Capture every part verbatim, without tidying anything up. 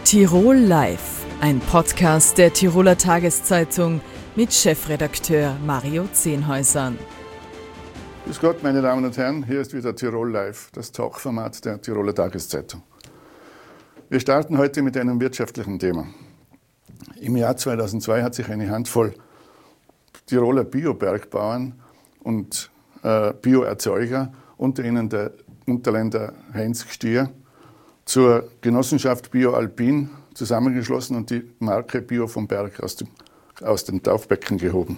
Tirol Live, ein Podcast der Tiroler Tageszeitung mit Chefredakteur Mario Zehnhäusern. Grüß Gott, meine Damen und Herren, hier ist wieder Tirol Live, das Talkformat der Tiroler Tageszeitung. Wir starten heute mit einem wirtschaftlichen Thema. Im Jahr zweitausendzwei hat sich eine Handvoll Tiroler Biobergbauern und äh, Bioerzeuger, unter ihnen der Unterländer Heinz Gstier, zur Genossenschaft Bio Alpin zusammengeschlossen und die Marke Bio vom Berg aus dem, aus dem Taufbecken gehoben.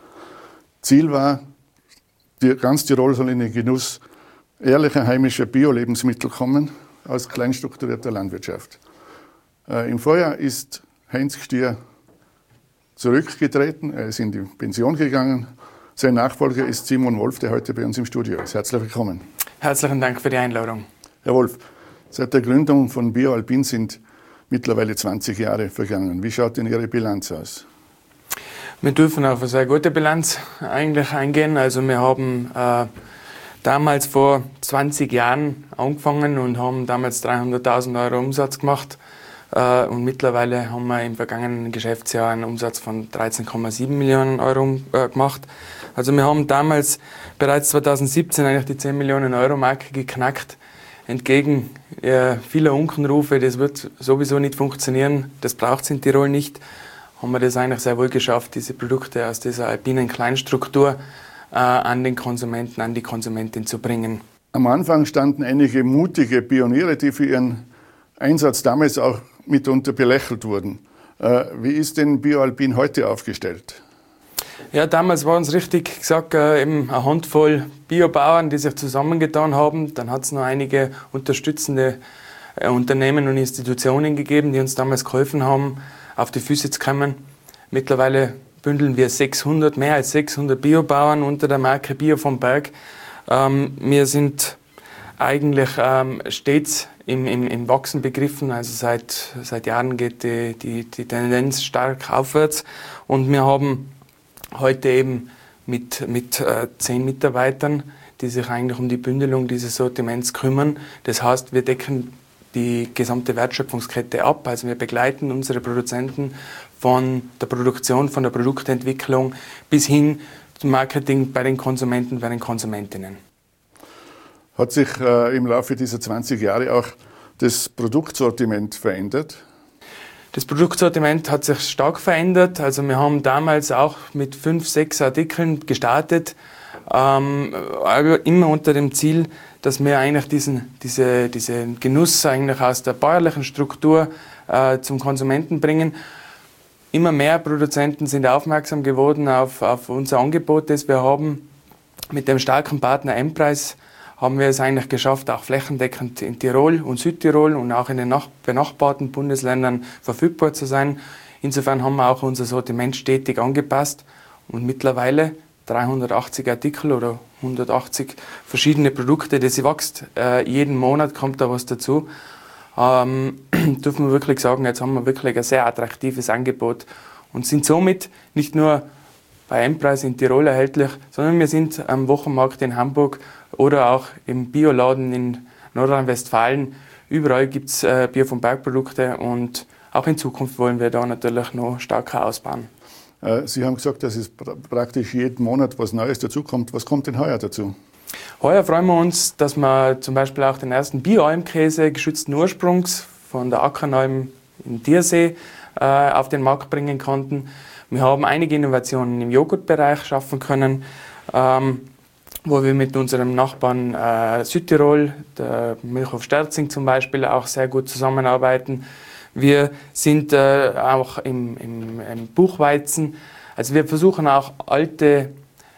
Ziel war, die, ganz Tirol soll in den Genuss ehrlicher heimischer Bio-Lebensmittel kommen aus kleinstrukturierter Landwirtschaft. Äh, Im Vorjahr ist Heinz Gstier zurückgetreten, er ist in die Pension gegangen. Sein Nachfolger ist Simon Wolf, der heute bei uns im Studio ist. Herzlich willkommen. Herzlichen Dank für die Einladung. Herr Wolf, seit der Gründung von Bio Alpin sind mittlerweile zwanzig Jahre vergangen. Wie schaut denn Ihre Bilanz aus? Wir dürfen auf eine sehr gute Bilanz eigentlich eingehen. Also wir haben äh, damals vor zwanzig Jahren angefangen und haben damals dreihunderttausend Euro Umsatz gemacht. Äh, und mittlerweile haben wir im vergangenen Geschäftsjahr einen Umsatz von dreizehn Komma sieben Millionen Euro äh, gemacht. Also wir haben damals bereits zweitausendsiebzehn eigentlich die zehn Millionen Euro Marke geknackt. Entgegen äh, vieler Unkenrufe, das wird sowieso nicht funktionieren, das braucht es in Tirol nicht, haben wir das eigentlich sehr wohl geschafft, diese Produkte aus dieser alpinen Kleinstruktur äh, an den Konsumenten, an die Konsumentin zu bringen. Am Anfang standen einige mutige Pioniere, die für ihren Einsatz damals auch mitunter belächelt wurden. Äh, wie ist denn Bio Alpin heute aufgestellt? Ja, damals war uns richtig gesagt äh, eben eine Handvoll Biobauern, die sich zusammengetan haben. Dann hat es noch einige unterstützende äh, Unternehmen und Institutionen gegeben, die uns damals geholfen haben, auf die Füße zu kommen. Mittlerweile bündeln wir sechshundert, mehr als sechshundert Biobauern unter der Marke Bio vom Berg. Ähm, wir sind eigentlich ähm, stets im, im, im Wachsen begriffen. Also seit, seit Jahren geht die, die, die Tendenz stark aufwärts. Und wir haben heute eben mit, mit äh, zehn Mitarbeitern, die sich eigentlich um die Bündelung dieses Sortiments kümmern. Das heißt, wir decken die gesamte Wertschöpfungskette ab. Also wir begleiten unsere Produzenten von der Produktion, von der Produktentwicklung bis hin zum Marketing bei den Konsumenten, bei den Konsumentinnen. Hat sich äh, im Laufe dieser zwanzig Jahre auch das Produktsortiment verändert? Das Produktsortiment hat sich stark verändert. Also wir haben damals auch mit fünf, sechs Artikeln gestartet, ähm, aber immer unter dem Ziel, dass wir eigentlich diesen, diese, diesen Genuss eigentlich aus der bäuerlichen Struktur äh, zum Konsumenten bringen. Immer mehr Produzenten sind aufmerksam geworden auf, auf unser Angebot, das wir haben. Mit dem starken Partner M-Preis haben wir es eigentlich geschafft, auch flächendeckend in Tirol und Südtirol und auch in den nach- benachbarten Bundesländern verfügbar zu sein. Insofern haben wir auch unser Sortiment stetig angepasst und mittlerweile dreihundertachtzig Artikel oder hundertachtzig verschiedene Produkte, das wächst. Äh, jeden Monat kommt da was dazu. Ähm, dürfen wir wirklich sagen, jetzt haben wir wirklich ein sehr attraktives Angebot und sind somit nicht nur bei M-Preis in Tirol erhältlich, sondern wir sind am Wochenmarkt in Hamburg oder auch im Bioladen in Nordrhein-Westfalen. Überall gibt es äh, Bio vom Berg Produkte und auch in Zukunft wollen wir da natürlich noch stärker ausbauen. Äh, Sie haben gesagt, dass es pra- praktisch jeden Monat was Neues dazukommt. Was kommt denn heuer dazu? Heuer freuen wir uns, dass wir zum Beispiel auch den ersten Bio-Almkäse geschützten Ursprungs von der Ackernalm in Diersee äh, auf den Markt bringen konnten. Wir haben einige Innovationen im Joghurtbereich schaffen können, ähm, wo wir mit unserem Nachbarn äh, Südtirol, der Milchhof Sterzing zum Beispiel, auch sehr gut zusammenarbeiten. Wir sind äh, auch im, im, im Buchweizen, also wir versuchen auch alte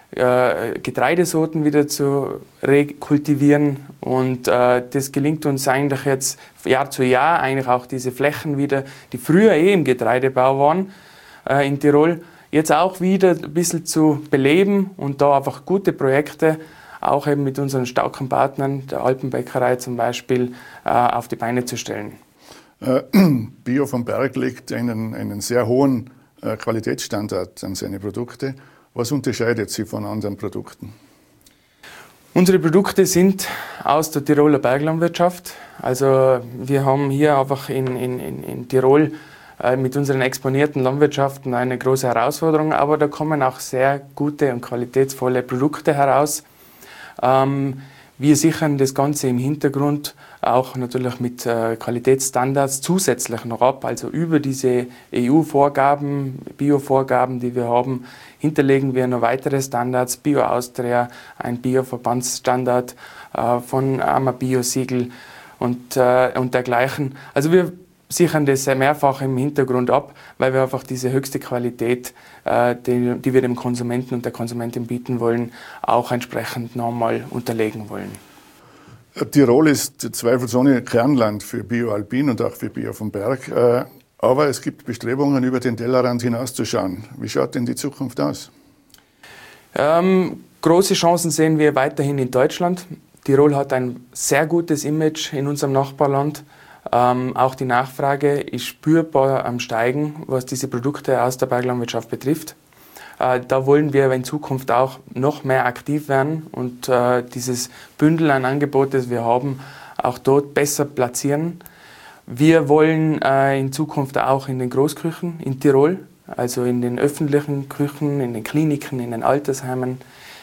äh, Getreidesorten wieder zu rekultivieren und äh, das gelingt uns eigentlich jetzt Jahr zu Jahr, eigentlich auch diese Flächen wieder, die früher eh im Getreidebau waren, in Tirol, jetzt auch wieder ein bisschen zu beleben und da einfach gute Projekte, auch eben mit unseren starken Partnern, der Alpenbäckerei zum Beispiel, auf die Beine zu stellen. Äh, Bio vom Berg legt einen, einen sehr hohen äh, Qualitätsstandard an seine Produkte. Was unterscheidet sie von anderen Produkten? Unsere Produkte sind aus der Tiroler Berglandwirtschaft. Also wir haben hier einfach in, in, in Tirol äh, mit unseren exponierten Landwirtschaften eine große Herausforderung, aber da kommen auch sehr gute und qualitätsvolle Produkte heraus. Ähm, wir sichern das Ganze im Hintergrund auch natürlich mit äh, Qualitätsstandards zusätzlich noch ab, also über diese E U-Vorgaben, Bio-Vorgaben, die wir haben, hinterlegen wir noch weitere Standards, Bio Austria, ein Bio-Verbandsstandard äh, von AMA Bio-Siegel und, äh, und dergleichen. Also wir sichern das mehrfach im Hintergrund ab, weil wir einfach diese höchste Qualität, äh, die, die wir dem Konsumenten und der Konsumentin bieten wollen, auch entsprechend nochmal unterlegen wollen. Tirol ist zweifelsohne Kernland für Bio-Alpin und auch für Bio vom Berg. Äh, aber es gibt Bestrebungen, über den Tellerrand hinauszuschauen. Wie schaut denn die Zukunft aus? Ähm, große Chancen sehen wir weiterhin in Deutschland. Tirol hat ein sehr gutes Image in unserem Nachbarland. Ähm, auch die Nachfrage ist spürbar am Steigen, was diese Produkte aus der Berglandwirtschaft betrifft. Äh, da wollen wir in Zukunft auch noch mehr aktiv werden und äh, dieses Bündel an Angebot, das wir haben, auch dort besser platzieren. Wir wollen äh, in Zukunft auch in den Großküchen in Tirol, also in den öffentlichen Küchen, in den Kliniken, in den Altersheimen,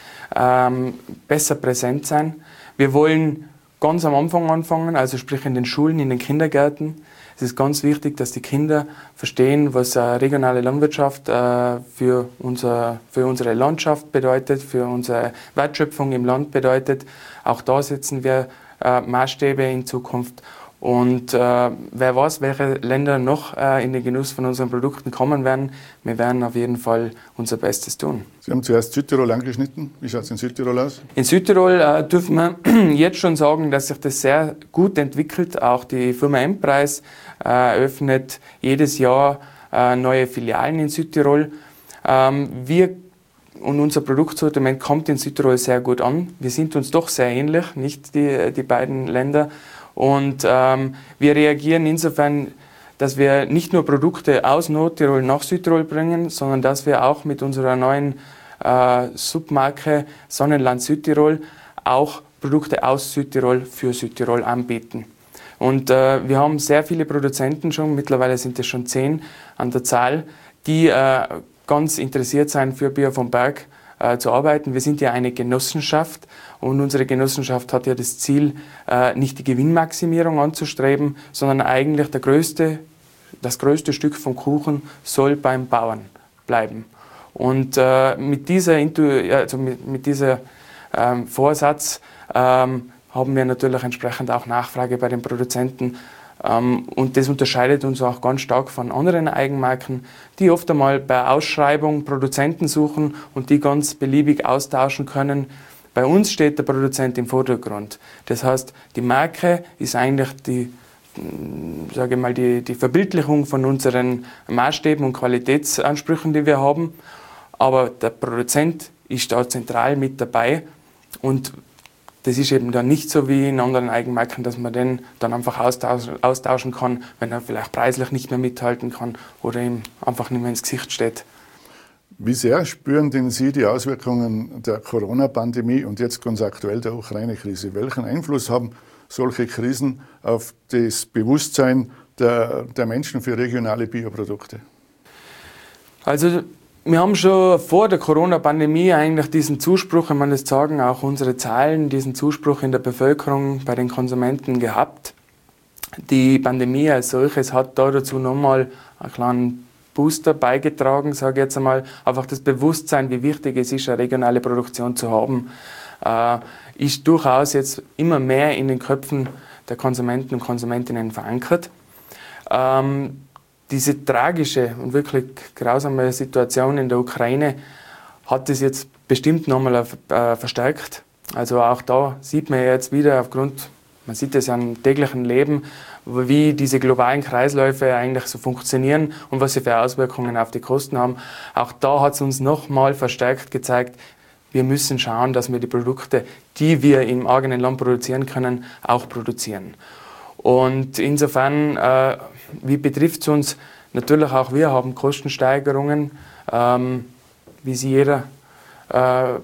ähm, besser präsent sein. Wir wollen ganz am Anfang anfangen, also sprich in den Schulen, in den Kindergärten. Es ist ganz wichtig, dass die Kinder verstehen, was eine regionale Landwirtschaft äh, für, unser, für unsere Landschaft bedeutet, für unsere Wertschöpfung im Land bedeutet. Auch da setzen wir äh, Maßstäbe in Zukunft. Und äh, wer weiß, welche Länder noch äh, in den Genuss von unseren Produkten kommen werden. Wir werden auf jeden Fall unser Bestes tun. Sie haben zuerst Südtirol angeschnitten. Wie schaut es in Südtirol aus? In Südtirol äh, dürfen wir jetzt schon sagen, dass sich das sehr gut entwickelt. Auch die Firma M-Preis äh, eröffnet jedes Jahr äh, neue Filialen in Südtirol. Ähm, wir Und unser Produktsortiment kommt in Südtirol sehr gut an. Wir sind uns doch sehr ähnlich, nicht die, die beiden Länder. Und ähm, wir reagieren insofern, dass wir nicht nur Produkte aus Nordtirol nach Südtirol bringen, sondern dass wir auch mit unserer neuen äh, Submarke Sonnenland Südtirol auch Produkte aus Südtirol für Südtirol anbieten. Und äh, wir haben sehr viele Produzenten schon, mittlerweile sind es schon zehn an der Zahl, die äh, ganz interessiert sein, für Bio vom Berg äh, zu arbeiten. Wir sind ja eine Genossenschaft und unsere Genossenschaft hat ja das Ziel, äh, nicht die Gewinnmaximierung anzustreben, sondern eigentlich der größte, das größte Stück vom Kuchen soll beim Bauern bleiben. Und äh, mit dieser, also mit, mit dieser ähm, Vorsatz ähm, haben wir natürlich entsprechend auch Nachfrage bei den Produzenten. Und das unterscheidet uns auch ganz stark von anderen Eigenmarken, die oft einmal bei Ausschreibung Produzenten suchen und die ganz beliebig austauschen können. Bei uns steht der Produzent im Vordergrund. Das heißt, die Marke ist eigentlich die, sage ich mal, die, die Verbildlichung von unseren Maßstäben und Qualitätsansprüchen, die wir haben. Aber der Produzent ist da zentral mit dabei und das ist eben dann nicht so wie in anderen Eigenmarken, dass man den dann einfach austauschen, austauschen kann, wenn er vielleicht preislich nicht mehr mithalten kann oder ihm einfach nicht mehr ins Gesicht steht. Wie sehr spüren denn Sie die Auswirkungen der Corona-Pandemie und jetzt ganz aktuell der Ukraine-Krise? Welchen Einfluss haben solche Krisen auf das Bewusstsein der, der Menschen für regionale Bioprodukte? Also wir haben schon vor der Corona-Pandemie eigentlich diesen Zuspruch, wenn man das sagen, auch unsere Zahlen, diesen Zuspruch in der Bevölkerung bei den Konsumenten gehabt. Die Pandemie als solches hat da dazu nochmal einen kleinen Booster beigetragen, sage ich jetzt einmal. Einfach das Bewusstsein, wie wichtig es ist, eine regionale Produktion zu haben, äh, ist durchaus jetzt immer mehr in den Köpfen der Konsumenten und Konsumentinnen verankert. Ähm, Diese tragische und wirklich grausame Situation in der Ukraine hat es jetzt bestimmt nochmal äh, verstärkt. Also auch da sieht man jetzt wieder aufgrund, man sieht es am täglichen Leben, wie diese globalen Kreisläufe eigentlich so funktionieren und was sie für Auswirkungen auf die Kosten haben. Auch da hat es uns nochmal verstärkt gezeigt, wir müssen schauen, dass wir die Produkte, die wir im eigenen Land produzieren können, auch produzieren. Und insofern, äh, wie betrifft es uns? Natürlich auch wir haben Kostensteigerungen, ähm, wie sie jeder äh,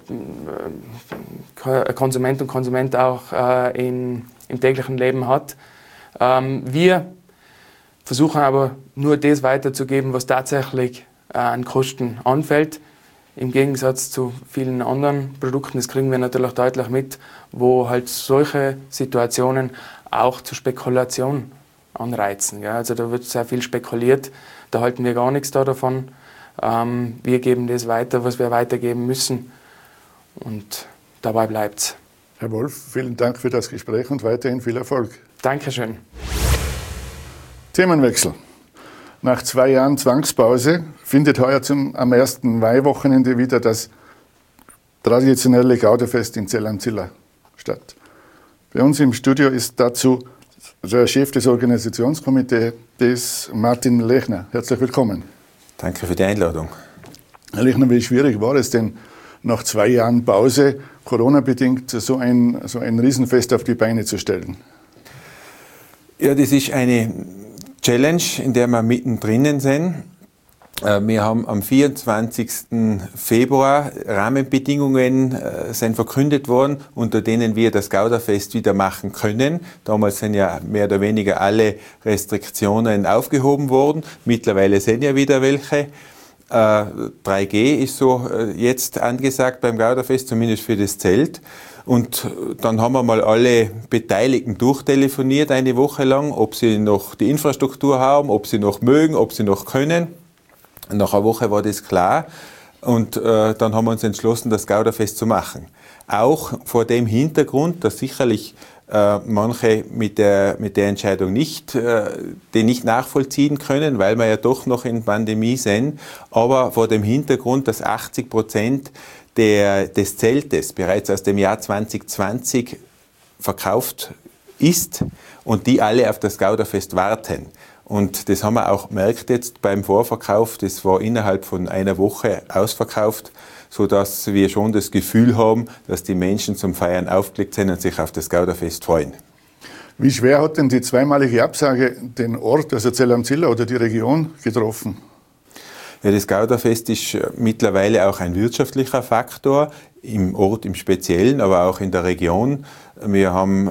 Konsument und Konsument auch äh, in, im täglichen Leben hat. Ähm, wir versuchen aber nur das weiterzugeben, was tatsächlich äh, an Kosten anfällt. Im Gegensatz zu vielen anderen Produkten, das kriegen wir natürlich deutlich mit, wo halt solche Situationen auch zur Spekulation anreizen. Ja. Also da wird sehr viel spekuliert, da halten wir gar nichts da davon. Ähm, wir geben das weiter, was wir weitergeben müssen, und dabei bleibt's. Herr Wolf, vielen Dank für das Gespräch und weiterhin viel Erfolg. Dankeschön. Themenwechsel. Nach zwei Jahren Zwangspause findet heuer zum, am ersten Maiwochenende wieder das traditionelle Gouderfest in Zell am Ziller statt. Bei uns im Studio ist dazu der Chef des Organisationskomitees, Martin Lechner. Herzlich willkommen. Danke für die Einladung. Herr Lechner, wie schwierig war es denn, nach zwei Jahren Pause, Corona-bedingt, so ein, so ein Riesenfest auf die Beine zu stellen? Ja, das ist eine Challenge, in der wir mittendrin sind. Wir haben am vierundzwanzigsten Februar Rahmenbedingungen sind verkündet worden, unter denen wir das Gouderfest wieder machen können. Damals sind ja mehr oder weniger alle Restriktionen aufgehoben worden. Mittlerweile sind ja wieder welche. drei G ist so jetzt angesagt beim Gouderfest, zumindest für das Zelt. Und dann haben wir mal alle Beteiligten durchtelefoniert eine Woche lang, ob sie noch die Infrastruktur haben, ob sie noch mögen, ob sie noch können. Nach einer Woche war das klar, und äh, dann haben wir uns entschlossen, das Gouderfest zu machen. Auch vor dem Hintergrund, dass sicherlich äh, manche mit der, mit der Entscheidung nicht, äh, den nicht nachvollziehen können, weil wir ja doch noch in Pandemie sind, aber vor dem Hintergrund, dass achtzig Prozent der, des Zeltes bereits aus dem Jahr zwanzig zwanzig verkauft ist und die alle auf das Gouderfest warten. Und das haben wir auch gemerkt jetzt beim Vorverkauf. Das war innerhalb von einer Woche ausverkauft, sodass wir schon das Gefühl haben, dass die Menschen zum Feiern aufgelegt sind und sich auf das Gouderfest freuen. Wie schwer hat denn die zweimalige Absage den Ort, also Zell am Ziller oder die Region, getroffen? Ja, das Gouderfest ist mittlerweile auch ein wirtschaftlicher Faktor, im Ort im Speziellen, aber auch in der Region. Wir haben äh,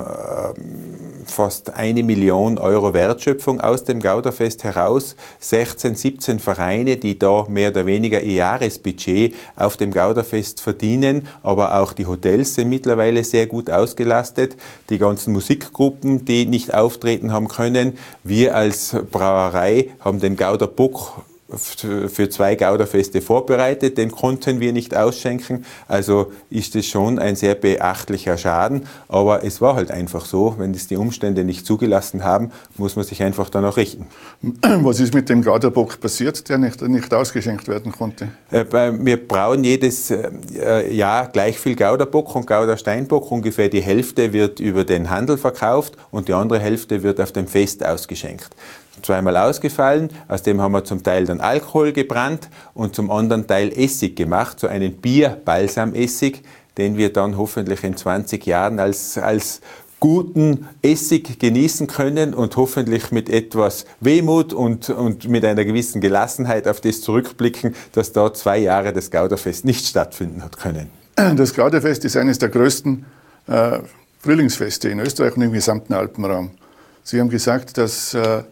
fast eine Million Euro Wertschöpfung aus dem Gouderfest heraus. sechzehn, siebzehn Vereine, die da mehr oder weniger ihr Jahresbudget auf dem Gouderfest verdienen. Aber auch die Hotels sind mittlerweile sehr gut ausgelastet. Die ganzen Musikgruppen, die nicht auftreten haben können. Wir als Brauerei haben den Gouderbock für zwei Gouderfeste vorbereitet, den konnten wir nicht ausschenken, also ist es schon ein sehr beachtlicher Schaden, aber es war halt einfach so, wenn es die Umstände nicht zugelassen haben, muss man sich einfach danach richten. Was ist mit dem Gouderbock passiert, der nicht, nicht ausgeschenkt werden konnte? Wir brauen jedes Jahr gleich viel Gouderbock und Goudersteinbock, ungefähr die Hälfte wird über den Handel verkauft und die andere Hälfte wird auf dem Fest ausgeschenkt. Zweimal ausgefallen, aus dem haben wir zum Teil dann Alkohol gebrannt und zum anderen Teil Essig gemacht, so einen Bier-Balsamessig, den wir dann hoffentlich in zwanzig Jahren als, als guten Essig genießen können und hoffentlich mit etwas Wehmut und, und mit einer gewissen Gelassenheit auf das zurückblicken, dass da zwei Jahre das Gouderfest nicht stattfinden hat können. Das Gouderfest ist eines der größten äh, Frühlingsfeste in Österreich und im gesamten Alpenraum. Sie haben gesagt, dass äh,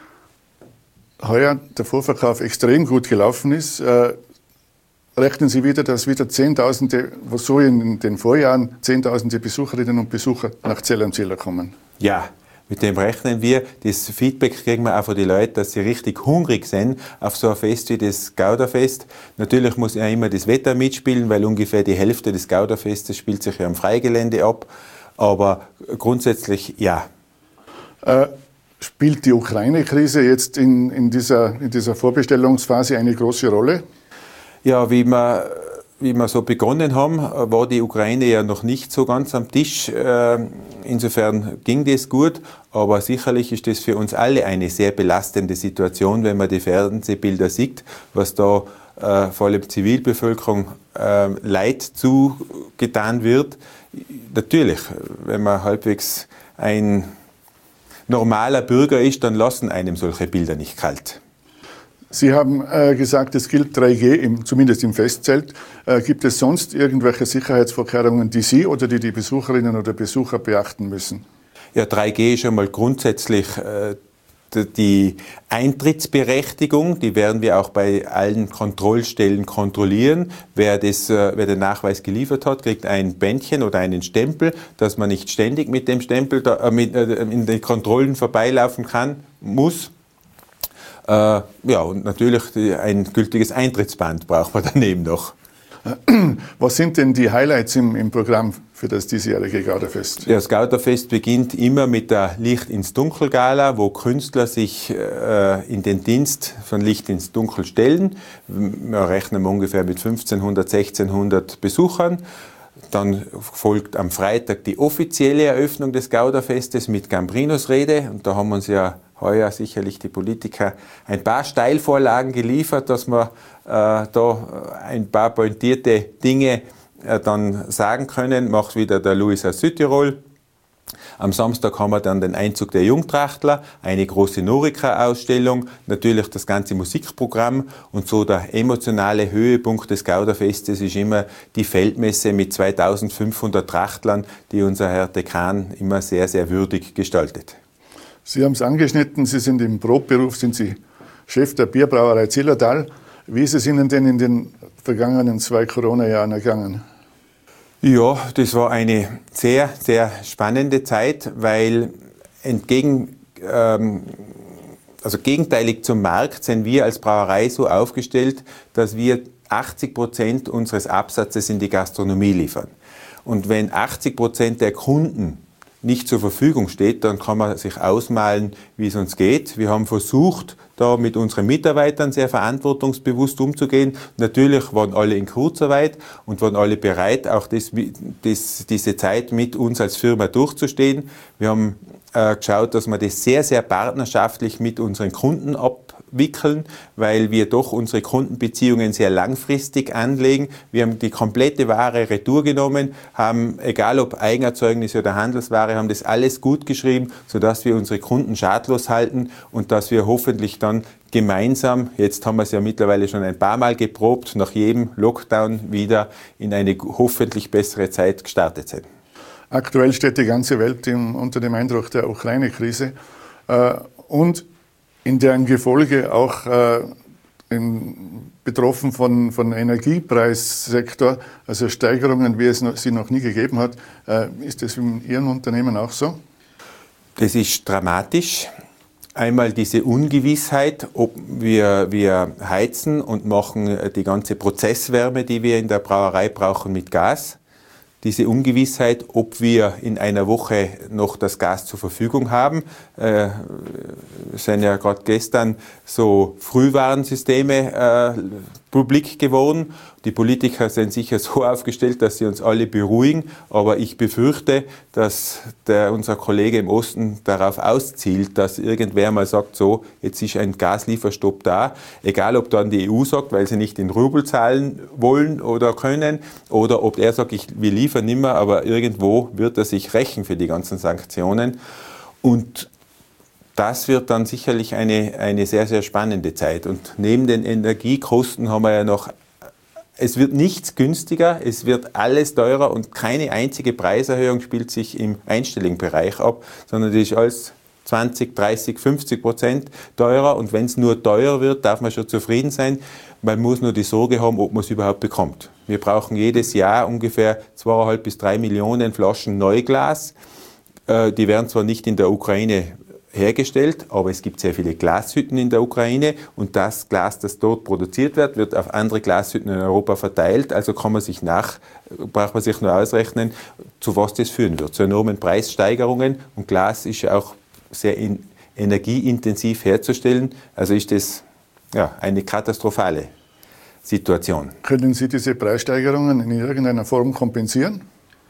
heuer der Vorverkauf extrem gut gelaufen ist. Äh, rechnen Sie wieder, dass wieder Zehntausende, was so in den Vorjahren Zehntausende Besucherinnen und Besucher nach Zell am Ziller kommen? Ja, mit dem rechnen wir. Das Feedback kriegen wir auch von den Leuten, dass sie richtig hungrig sind auf so ein Fest wie das Gouderfest. Natürlich muss ja immer das Wetter mitspielen, weil ungefähr die Hälfte des Gouderfestes spielt sich ja am Freigelände ab. Aber grundsätzlich ja. Äh, Spielt die Ukraine-Krise jetzt in, in, dieser, in dieser Vorbestellungsphase eine große Rolle? Ja, wie wir, wie wir so begonnen haben, war die Ukraine ja noch nicht so ganz am Tisch. Insofern ging das gut, aber sicherlich ist das für uns alle eine sehr belastende Situation, wenn man die Fernsehbilder sieht, was da äh, vor allem Zivilbevölkerung äh, Leid zugetan wird. Natürlich, wenn man halbwegs ein normaler Bürger ist, dann lassen einem solche Bilder nicht kalt. Sie haben äh, gesagt, es gilt drei G, im, zumindest im Festzelt. Äh, gibt es sonst irgendwelche Sicherheitsvorkehrungen, die Sie oder die die Besucherinnen oder Besucher beachten müssen? Ja, drei G ist schon mal grundsätzlich äh, die Eintrittsberechtigung, die werden wir auch bei allen Kontrollstellen kontrollieren. Wer, das, wer den Nachweis geliefert hat, kriegt ein Bändchen oder einen Stempel, dass man nicht ständig mit dem Stempel da, äh, mit, äh, in den Kontrollen vorbeilaufen kann, muss. Äh, ja, und natürlich ein gültiges Eintrittsband braucht man daneben noch. Was sind denn die Highlights im, im Programm für das diesjährige Gauderfest? Ja, das Gauderfest beginnt immer mit der Licht ins Dunkel Gala, wo Künstler sich äh, in den Dienst von Licht ins Dunkel stellen. Wir rechnen ungefähr mit fünfzehnhundert, sechzehnhundert Besuchern. Dann folgt am Freitag die offizielle Eröffnung des Gauderfestes mit Gambrinus-Rede. Und da haben uns ja heuer sicherlich die Politiker ein paar Steilvorlagen geliefert, dass wir äh, da ein paar pointierte Dinge äh, dann sagen können. Macht wieder der Luis aus Südtirol. Am Samstag haben wir dann den Einzug der Jungtrachtler, eine große Norika-Ausstellung, natürlich das ganze Musikprogramm und so der emotionale Höhepunkt des Gauderfestes ist immer die Feldmesse mit zweitausendfünfhundert Trachtlern, die unser Herr Dekan immer sehr, sehr würdig gestaltet. Sie haben es angeschnitten, Sie sind im Brotberuf, sind Sie Chef der Bierbrauerei Zillertal. Wie ist es Ihnen denn in den vergangenen zwei Corona-Jahren ergangen? Ja, das war eine sehr, sehr spannende Zeit, weil entgegen, ähm, also gegenteilig zum Markt sind wir als Brauerei so aufgestellt, dass wir achtzig Prozent unseres Absatzes in die Gastronomie liefern. Und wenn achtzig Prozent der Kunden nicht zur Verfügung steht, dann kann man sich ausmalen, wie es uns geht. Wir haben versucht, da mit unseren Mitarbeitern sehr verantwortungsbewusst umzugehen. Natürlich waren alle in Kurzarbeit und waren alle bereit, auch das, das, diese Zeit mit uns als Firma durchzustehen. Wir haben äh, geschaut, dass wir das sehr, sehr partnerschaftlich mit unseren Kunden abwickeln, weil wir doch unsere Kundenbeziehungen sehr langfristig anlegen. Wir haben die komplette Ware retour genommen, haben, egal ob Eigenerzeugnisse oder Handelsware, haben das alles gut geschrieben, sodass wir unsere Kunden schadlos halten und dass wir hoffentlich dann gemeinsam, jetzt haben wir es ja mittlerweile schon ein paar Mal geprobt, nach jedem Lockdown wieder in eine hoffentlich bessere Zeit gestartet sind. Aktuell steht die ganze Welt im, unter dem Eindruck der Ukraine-Krise äh, und in deren Gefolge auch äh, in, betroffen von, von Energiepreissektor, also Steigerungen, wie es noch, sie noch nie gegeben hat. Äh, ist das in Ihrem Unternehmen auch so? Das ist dramatisch. Einmal diese Ungewissheit, ob wir, wir heizen und machen die ganze Prozesswärme, die wir in der Brauerei brauchen, mit Gas. Diese Ungewissheit, ob wir in einer Woche noch das Gas zur Verfügung haben. Äh, sind ja gerade gestern so Frühwarnsysteme äh, publik geworden. Die Politiker sind sicher so aufgestellt, dass sie uns alle beruhigen. Aber ich befürchte, dass der, unser Kollege im Osten darauf auszielt, dass irgendwer mal sagt, so, jetzt ist ein Gaslieferstopp da. Egal, ob dann die E U sagt, weil sie nicht in Rubel zahlen wollen oder können, oder ob er sagt, ich will liefern nimmer, aber irgendwo wird er sich rächen für die ganzen Sanktionen. Und das wird dann sicherlich eine, eine sehr, sehr spannende Zeit. Und neben den Energiekosten haben wir ja noch, es wird nichts günstiger, es wird alles teurer und keine einzige Preiserhöhung spielt sich im einstelligen Bereich ab, sondern das ist alles zwanzig, dreißig, fünfzig Prozent teurer. Und wenn es nur teurer wird, darf man schon zufrieden sein. Man muss nur die Sorge haben, ob man es überhaupt bekommt. Wir brauchen jedes Jahr ungefähr zweieinhalb bis drei Millionen Flaschen Neuglas. Die werden zwar nicht in der Ukraine hergestellt, aber es gibt sehr viele Glashütten in der Ukraine und das Glas, das dort produziert wird, wird auf andere Glashütten in Europa verteilt. Also kann man sich nach, braucht man sich nur ausrechnen, zu was das führen wird. Zu enormen Preissteigerungen, und Glas ist ja auch sehr in, energieintensiv herzustellen. Also ist das ja eine katastrophale Situation. Können Sie diese Preissteigerungen in irgendeiner Form kompensieren?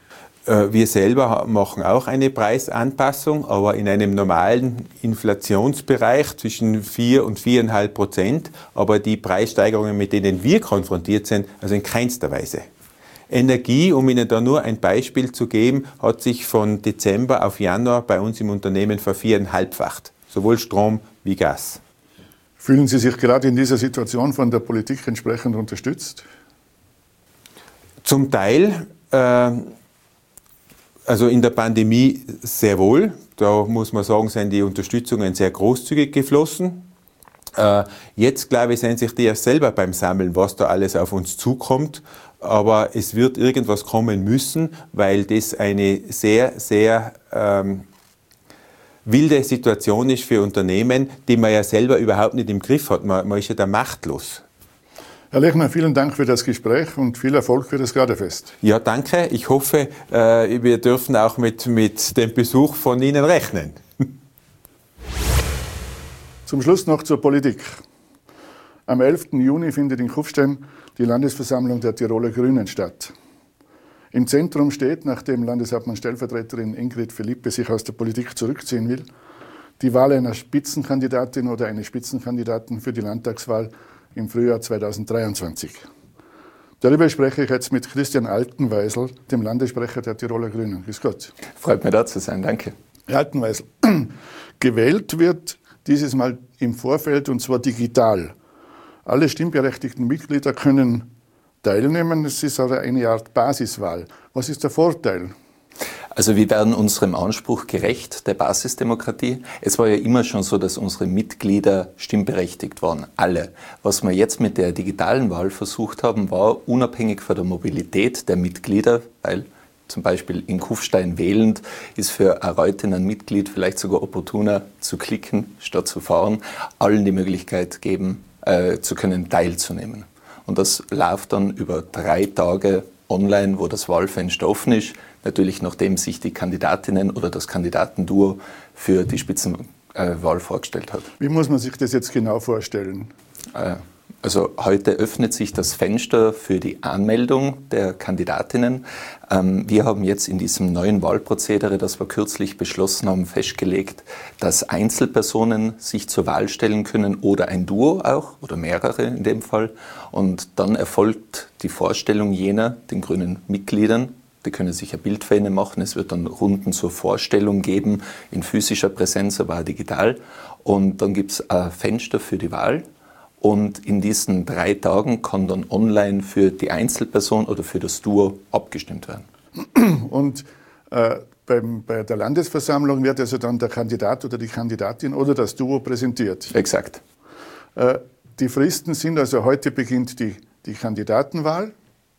Wir selber machen auch eine Preisanpassung, aber in einem normalen Inflationsbereich zwischen vier und vier Komma fünf Prozent. Aber die Preissteigerungen, mit denen wir konfrontiert sind, also in keinster Weise. Energie, um Ihnen da nur ein Beispiel zu geben, hat sich von Dezember auf Januar bei uns im Unternehmen verviereinhalbfacht. Sowohl Strom wie Gas. Fühlen Sie sich gerade in dieser Situation von der Politik entsprechend unterstützt? Zum Teil, äh, also in der Pandemie sehr wohl. Da muss man sagen, sind die Unterstützungen sehr großzügig geflossen. Äh, jetzt, glaube ich, sind sich die erst selber beim Sammeln, was da alles auf uns zukommt. Aber es wird irgendwas kommen müssen, weil das eine sehr, sehr ähm, wilde Situation ist für Unternehmen, die man ja selber überhaupt nicht im Griff hat. Man, man ist ja da machtlos. Herr Lechner, vielen Dank für das Gespräch und viel Erfolg für das Gardefest. Ja, danke. Ich hoffe, äh, wir dürfen auch mit, mit dem Besuch von Ihnen rechnen. Zum Schluss noch zur Politik. Am elften Juni findet in Kufstein die Landesversammlung der Tiroler Grünen statt. Im Zentrum steht, nachdem Landeshauptmann-Stellvertreterin Ingrid Philippe sich aus der Politik zurückziehen will, die Wahl einer Spitzenkandidatin oder eines Spitzenkandidaten für die Landtagswahl im Frühjahr zweitausenddreiundzwanzig. Darüber spreche ich jetzt mit Christian Altenweisel, dem Landessprecher der Tiroler Grünen. Grüß Gott. Freut mich, da zu sein, danke. Herr Altenweisel, gewählt wird dieses Mal im Vorfeld und zwar digital. Alle stimmberechtigten Mitglieder können teilnehmen, es ist aber eine Art Basiswahl. Was ist der Vorteil? Also wir werden unserem Anspruch gerecht, der Basisdemokratie. Es war ja immer schon so, dass unsere Mitglieder stimmberechtigt waren, alle. Was wir jetzt mit der digitalen Wahl versucht haben, war unabhängig von der Mobilität der Mitglieder, weil zum Beispiel in Kufstein wählend ist für ein Reuthen Mitglied vielleicht sogar opportuner zu klicken, statt zu fahren, allen die Möglichkeit geben, äh, zu können, teilzunehmen. Und das läuft dann über drei Tage online, wo das Wahlfenster offen ist. Natürlich, nachdem sich die Kandidatinnen oder das Kandidatenduo für die Spitzenwahl vorgestellt hat. Wie muss man sich das jetzt genau vorstellen? Also heute öffnet sich das Fenster für die Anmeldung der Kandidatinnen. Wir haben jetzt in diesem neuen Wahlprozedere, das wir kürzlich beschlossen haben, festgelegt, dass Einzelpersonen sich zur Wahl stellen können oder ein Duo auch oder mehrere in dem Fall. Und dann erfolgt die Vorstellung jener, den grünen Mitgliedern. Die können sich ein Bild für ihnen machen. Es wird dann Runden zur Vorstellung geben, in physischer Präsenz, aber auch digital. Und dann gibt es ein Fenster für die Wahl. Und in diesen drei Tagen kann dann online für die Einzelperson oder für das Duo abgestimmt werden. Und äh, beim, bei der Landesversammlung wird also dann der Kandidat oder die Kandidatin oder das Duo präsentiert. Exakt. Äh, die Fristen sind also, heute beginnt die, die Kandidatenwahl.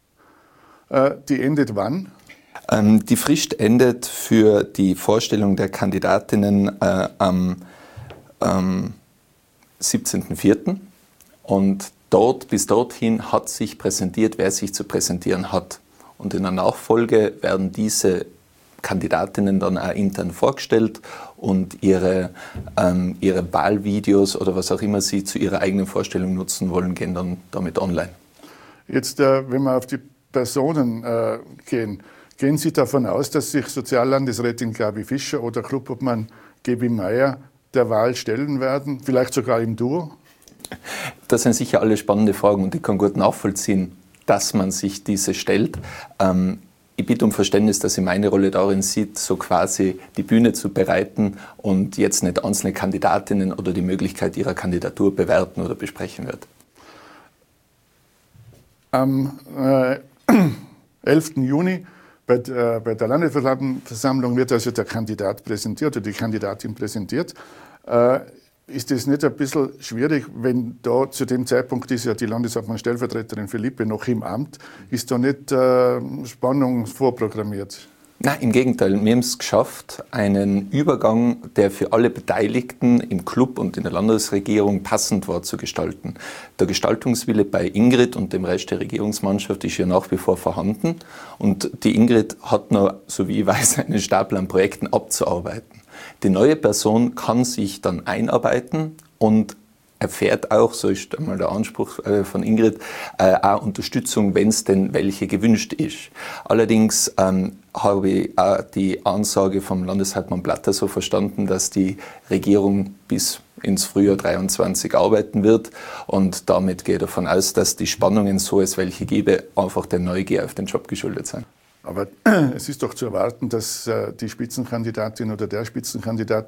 Äh, die endet wann? Ähm, die Frist endet für die Vorstellung der Kandidatinnen äh, am ähm, siebzehnten vierten Und dort, bis dorthin hat sich präsentiert, wer sich zu präsentieren hat. Und in der Nachfolge werden diese Kandidatinnen dann auch intern vorgestellt und ihre, ähm, ihre Wahlvideos oder was auch immer sie zu ihrer eigenen Vorstellung nutzen wollen, gehen dann damit online. Jetzt, äh, wenn wir auf die Personen äh, gehen, gehen Sie davon aus, dass sich Soziallandesrätin Gabi Fischer oder Clubobmann Gebi Meier der Wahl stellen werden, vielleicht sogar im Duo? Das sind sicher alle spannende Fragen und ich kann gut nachvollziehen, dass man sich diese stellt. Ähm, ich bitte um Verständnis, dass ich meine Rolle darin sieht, so quasi die Bühne zu bereiten und jetzt nicht einzelne Kandidatinnen oder die Möglichkeit ihrer Kandidatur bewerten oder besprechen wird. Am äh, elften Juni bei, äh, bei der Landesversammlung wird also der Kandidat präsentiert oder die Kandidatin präsentiert. Äh, Ist es nicht ein bisschen schwierig, wenn da zu dem Zeitpunkt ist ja die Landeshauptmann-Stellvertreterin Philippe noch im Amt, ist da nicht äh, Spannung vorprogrammiert? Nein, im Gegenteil. Wir haben es geschafft, einen Übergang, der für alle Beteiligten im Club und in der Landesregierung passend war, zu gestalten. Der Gestaltungswille bei Ingrid und dem Rest der Regierungsmannschaft ist ja nach wie vor vorhanden. Und die Ingrid hat noch, so wie ich weiß, einen Stapel an Projekten abzuarbeiten. Die neue Person kann sich dann einarbeiten und erfährt auch, so ist einmal der Anspruch von Ingrid, auch Unterstützung, wenn es denn welche gewünscht ist. Allerdings ähm, habe ich auch die Ansage vom Landeshauptmann Blatter so verstanden, dass die Regierung bis ins Frühjahr dreiundzwanzig arbeiten wird und damit gehe ich davon aus, dass die Spannungen, so es welche gäbe, einfach der Neugier auf den Job geschuldet sind. Aber es ist doch zu erwarten, dass äh, die Spitzenkandidatin oder der Spitzenkandidat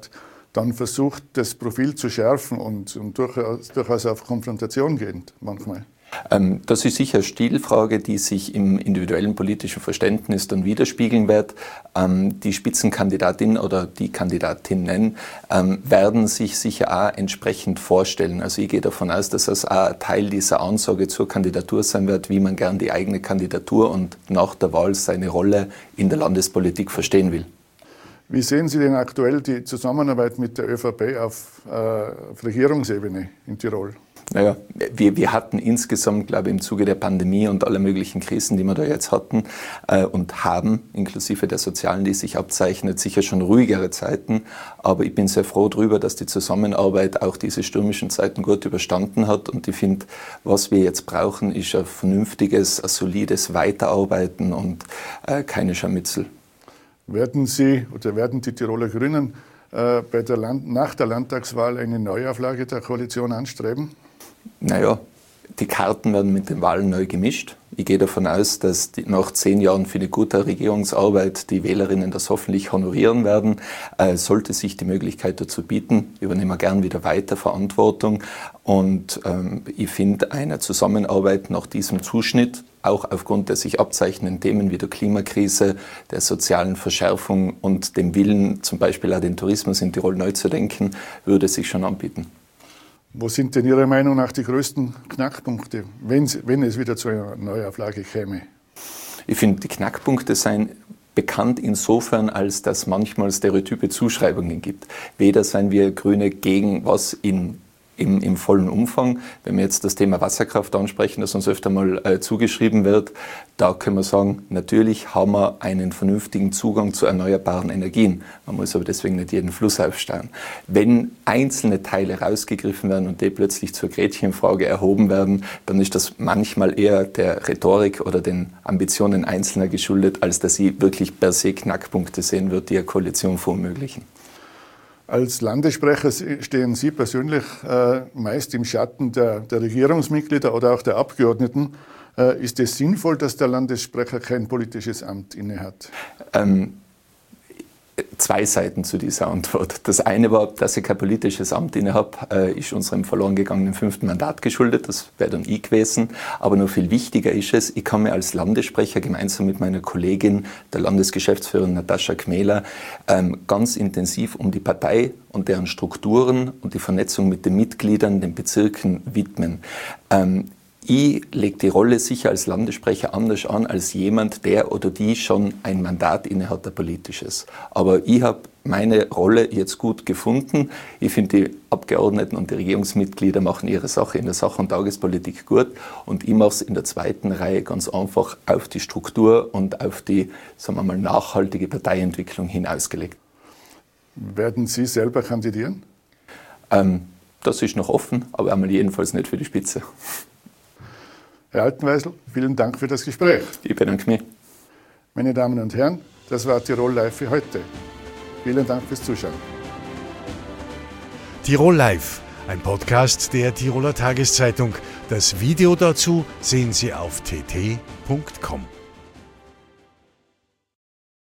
dann versucht, das Profil zu schärfen und, und durchaus, durchaus auf Konfrontation geht manchmal. Das ist sicher eine Stilfrage, die sich im individuellen politischen Verständnis dann widerspiegeln wird. Die Spitzenkandidatin oder die Kandidatinnen werden sich sicher auch entsprechend vorstellen. Also ich gehe davon aus, dass das auch ein Teil dieser Ansage zur Kandidatur sein wird, wie man gern die eigene Kandidatur und nach der Wahl seine Rolle in der Landespolitik verstehen will. Wie sehen Sie denn aktuell die Zusammenarbeit mit der ÖVP auf, äh, auf Regierungsebene in Tirol? Naja, wir, wir hatten insgesamt, glaube ich, im Zuge der Pandemie und aller möglichen Krisen, die wir da jetzt hatten äh, und haben, inklusive der sozialen, die sich abzeichnet, sicher schon ruhigere Zeiten. Aber ich bin sehr froh darüber, dass die Zusammenarbeit auch diese stürmischen Zeiten gut überstanden hat. Und ich finde, was wir jetzt brauchen, ist ein vernünftiges, ein solides Weiterarbeiten und äh, keine Scharmützel. Werden Sie oder werden die Tiroler Grünen äh, bei der Land- nach der Landtagswahl eine Neuauflage der Koalition anstreben? Naja, die Karten werden mit den Wahlen neu gemischt. Ich gehe davon aus, dass die, nach zehn Jahren für eine gute Regierungsarbeit die Wählerinnen das hoffentlich honorieren werden. Äh, sollte sich die Möglichkeit dazu bieten, übernehmen wir gern wieder weiter Verantwortung. Und ähm, ich finde eine Zusammenarbeit nach diesem Zuschnitt, auch aufgrund der sich abzeichnenden Themen wie der Klimakrise, der sozialen Verschärfung und dem Willen, zum Beispiel auch den Tourismus in Tirol neu zu denken, würde sich schon anbieten. Wo sind denn Ihrer Meinung nach die größten Knackpunkte, wenn, wenn es wieder zu einer Neuauflage käme? Ich finde, die Knackpunkte seien bekannt insofern, als dass manchmal stereotype Zuschreibungen gibt. Weder seien wir Grüne gegen was in Im, im vollen Umfang. Wenn wir jetzt das Thema Wasserkraft ansprechen, das uns öfter mal äh, zugeschrieben wird, da können wir sagen, natürlich haben wir einen vernünftigen Zugang zu erneuerbaren Energien. Man muss aber deswegen nicht jeden Fluss aufstauen. Wenn einzelne Teile rausgegriffen werden und die plötzlich zur Gretchenfrage erhoben werden, dann ist das manchmal eher der Rhetorik oder den Ambitionen Einzelner geschuldet, als dass sie wirklich per se Knackpunkte sehen wird, die eine Koalition verunmöglichen. Als Landessprecher stehen Sie persönlich äh, meist im Schatten der, der Regierungsmitglieder oder auch der Abgeordneten. Äh, ist es sinnvoll, dass der Landessprecher kein politisches Amt innehat? Ähm, zwei Seiten zu dieser Antwort. Das eine war, dass ich kein politisches Amt inne habe, äh, ist unserem verloren gegangenen fünften Mandat geschuldet. Das wäre dann ich gewesen. Aber noch viel wichtiger ist es, ich kann mir als Landessprecher gemeinsam mit meiner Kollegin, der Landesgeschäftsführerin Natascha Kmäler, ähm, ganz intensiv um die Partei und deren Strukturen und die Vernetzung mit den Mitgliedern, den Bezirken widmen. Ähm, Ich lege die Rolle sicher als Landessprecher anders an als jemand, der oder die schon ein Mandat innehat, ein politisches. Aber ich habe meine Rolle jetzt gut gefunden. Ich finde, die Abgeordneten und die Regierungsmitglieder machen ihre Sache in der Sach- und Tagespolitik gut. Und ich mache es in der zweiten Reihe ganz einfach auf die Struktur und auf die, sagen wir mal, nachhaltige Parteientwicklung hin ausgelegt. Werden Sie selber kandidieren? Ähm, das ist noch offen, aber einmal jedenfalls nicht für die Spitze. Herr Altenweisel, vielen Dank für das Gespräch. Ich bedanke mich. Meine Damen und Herren, das war Tirol Live für heute. Vielen Dank fürs Zuschauen. Tirol Live, ein Podcast der Tiroler Tageszeitung. Das Video dazu sehen Sie auf t t punkt com.